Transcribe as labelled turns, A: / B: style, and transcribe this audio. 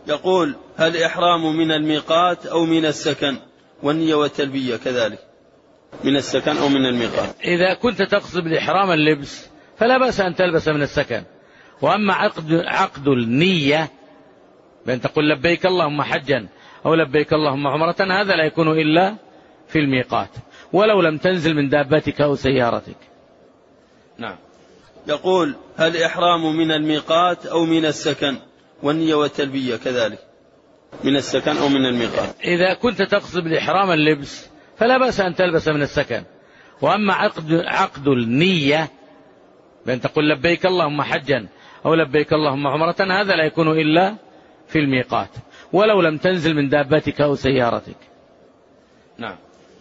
A: يقول: هل إحرام من الميقات أو من السكن؟ والنية والتلبية كذلك من السكن أو من الميقات.
B: إذا كنت تقصد بالإحرام اللبس فلا بأس أن تلبس من السكن. وأما عقد النية بأن تقول لبيك اللهم حجا أو لبيك اللهم عمرة، هذا لا يكون إلا في الميقات ولو لم تنزل من دابتك أو سيارتك.
A: نعم. يقول: هل إحرام من الميقات أو من السكن؟ والنية والتلبية كذلك من السكن أو من الميقات.
B: إذا كنت تقصد بالإحرام اللبس فلا بأس أن تلبس من السكن. وأما عقد النية بأن تقول لبيك اللهم حجا أو لبيك اللهم عمرة، هذا لا يكون إلا في الميقات ولو لم تنزل من دابتك أو سيارتك.
A: نعم.